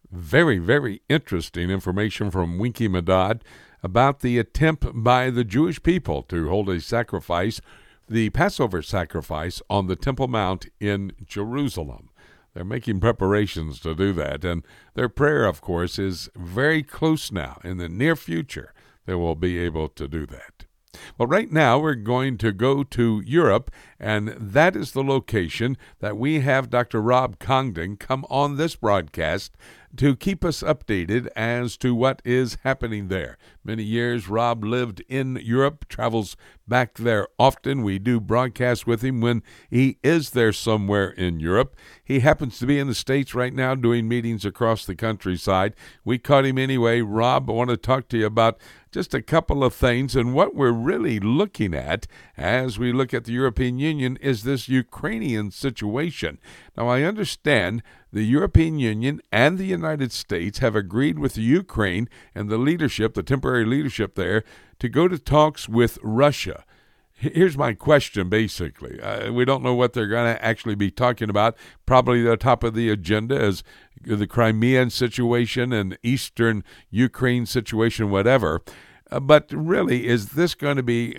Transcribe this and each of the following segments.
Very, very interesting information from Winky Madad about the attempt by the Jewish people to hold a sacrifice, the Passover sacrifice, on the Temple Mount in Jerusalem. They're making preparations to do that, and their prayer, of course, is very close now. In the near future, they will be able to do that. Well, right now we're going to go to Europe, and that is the location that we have Dr. Rob Congdon come on this broadcast to keep us updated as to what is happening there. Many years Rob lived in Europe, travels back there often. We do broadcasts with him when he is there somewhere in Europe. He happens to be in the States right now doing meetings across the countryside. We caught him anyway. Rob, I want to talk to you about just a couple of things, and what we're really looking at as we look at the European Union is this Ukrainian situation. Now, I understand the European Union and the United States have agreed with the Ukraine and the leadership, the temporary leadership there, to go to talks with Russia. Here's my question, basically. We don't know what they're going to actually be talking about. Probably the top of the agenda is the Crimean situation and Eastern Ukraine situation, whatever. But really, is this going to be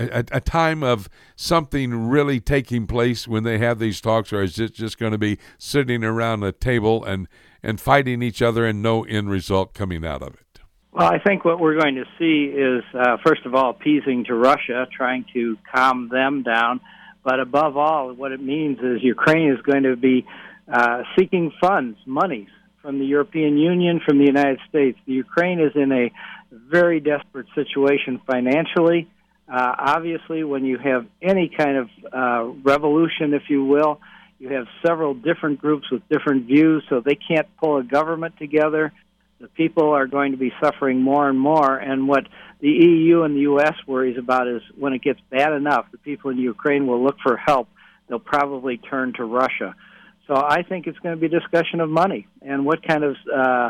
a time of something really taking place when they have these talks, or is it just going to be sitting around a table and fighting each other and no end result coming out of it? Well, I think what we're going to see is, first of all, appeasing to Russia, trying to calm them down. But above all, what it means is Ukraine is going to be seeking funds, monies, from the European Union, from the United States. The Ukraine is in a very desperate situation financially. Obviously, when you have any kind of revolution, if you will, you have several different groups with different views, so they can't pull a government together. The people are going to be suffering more and more, and what the EU and the U.S. worries about is when it gets bad enough, the people in Ukraine will look for help. They'll probably turn to Russia. So I think it's going to be a discussion of money and what kind of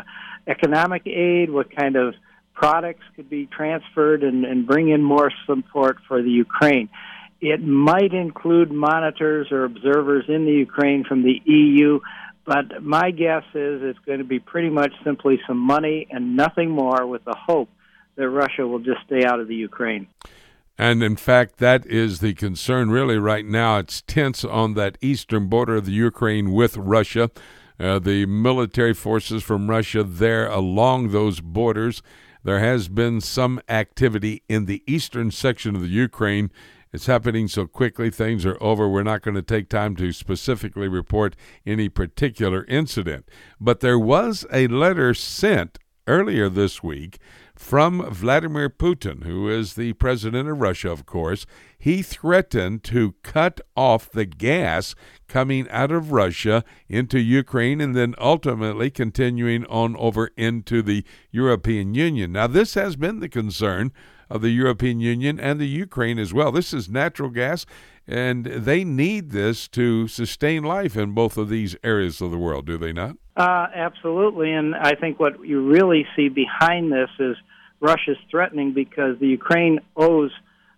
economic aid, what kind of products could be transferred and bring in more support for the Ukraine. It might include monitors or observers in the Ukraine from the EU, but my guess is it's going to be pretty much simply some money and nothing more, with the hope that Russia will just stay out of the Ukraine. And in fact, that is the concern really right now. It's tense on that eastern border of the Ukraine with Russia. The military forces from Russia there along those borders. There has been some activity in the eastern section of the Ukraine. It's happening so quickly, things are over. We're not going to take time to specifically report any particular incident. But there was a letter sent earlier this week from Vladimir Putin, who is the president of Russia, of course. He threatened to cut off the gas coming out of Russia into Ukraine and then ultimately continuing on over into the European Union. Now, this has been the concern of the European Union and the Ukraine as well. This is natural gas, and they need this to sustain life in both of these areas of the world, do they not? Absolutely, and I think what you really see behind this is Russia's threatening because the Ukraine owes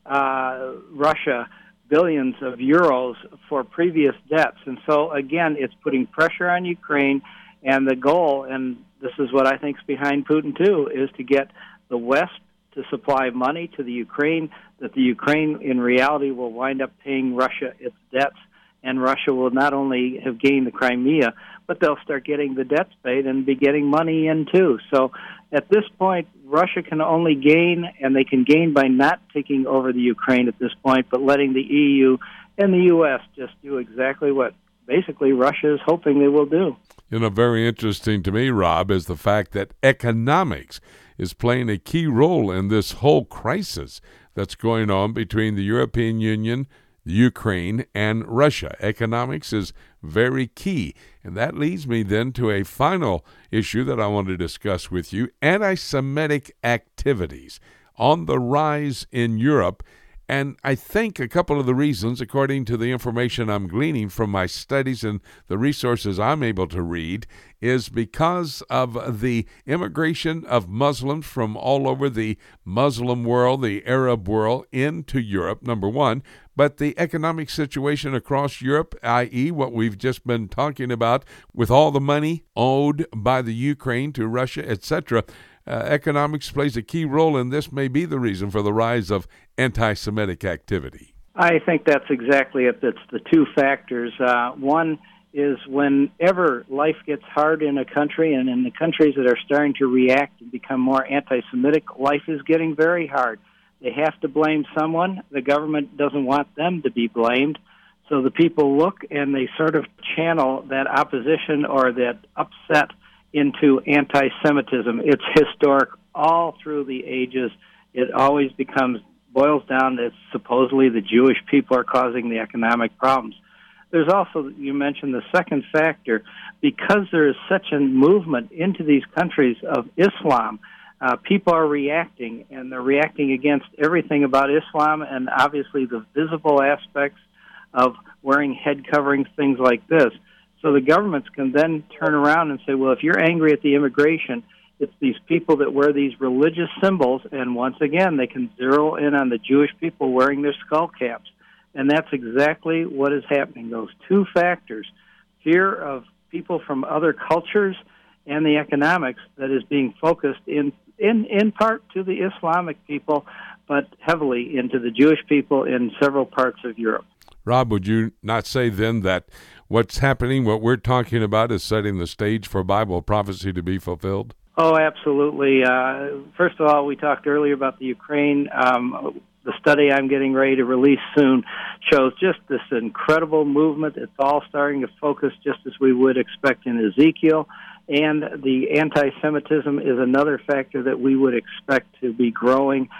Russia billions of euros for previous debts. And so, again, it's putting pressure on Ukraine, and the goal, and this is what I think is behind Putin too, is to get the West to supply money to the Ukraine, that the Ukraine in reality will wind up paying Russia its debts, and Russia will not only have gained the Crimea, but they'll start getting the debts paid and be getting money in too. So at this point, Russia can only gain, and they can gain by not taking over the Ukraine at this point, but letting the EU and the U.S. just do exactly what basically Russia is hoping they will do. You know, very interesting to me, Rob, is the fact that economics is playing a key role in this whole crisis that's going on between the European Union, Ukraine, and Russia. Economics is very key. And that leads me then to a final issue that I want to discuss with you: anti-Semitic activities on the rise in Europe. And I think a couple of the reasons, according to the information I'm gleaning from my studies and the resources I'm able to read, is because of the immigration of Muslims from all over the Muslim world, the Arab world, into Europe, number one. but the economic situation across Europe, i.e. what we've just been talking about, with all the money owed by the Ukraine to Russia, etc., economics plays a key role, and this may be the reason for the rise of anti-Semitic activity. I think that's exactly it. It's the two factors. One is whenever life gets hard in a country, and in the countries that are starting to react and become more anti-Semitic, life is getting very hard. They have to blame someone. The government doesn't want them to be blamed. So the people look and they sort of channel that opposition or that upset into anti-Semitism. It's historic all through the ages. It always boils down that supposedly the Jewish people are causing the economic problems. There's also, you mentioned the second factor, because there is such a movement into these countries of Islam, people are reacting, and they're reacting against everything about Islam and obviously the visible aspects of wearing head coverings, things like this. So the governments can then turn around and say, well, if you're angry at the immigration, it's these people that wear these religious symbols, and once again, they can zero in on the Jewish people wearing their skull caps. And that's exactly what is happening. Those two factors, fear of people from other cultures and the economics that is being focused in part to the Islamic people, but heavily into the Jewish people in several parts of Europe. Rob, would you not say then that what's happening, what we're talking about, is setting the stage for Bible prophecy to be fulfilled? Oh, absolutely. First of all, we talked earlier about the Ukraine. The study I'm getting ready to release soon shows just this incredible movement. It's all starting to focus just as we would expect in Ezekiel. And the anti-Semitism is another factor that we would expect to be growing.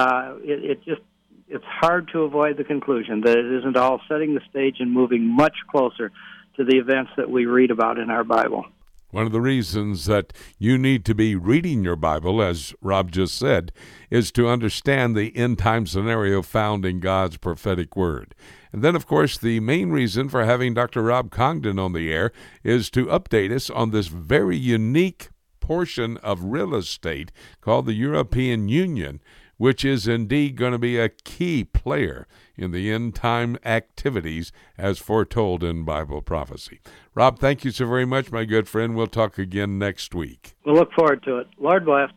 It's hard to avoid the conclusion that it isn't all setting the stage and moving much closer to the events that we read about in our Bible. One of the reasons that you need to be reading your Bible, as Rob just said, is to understand the end-time scenario found in God's prophetic word. And then, of course, the main reason for having Dr. Rob Congdon on the air is to update us on this very unique portion of real estate called the European Union, which is indeed going to be a key player in the end-time activities as foretold in Bible prophecy. Rob, thank you so very much, my good friend. We'll talk again next week. We'll look forward to it. Lord bless.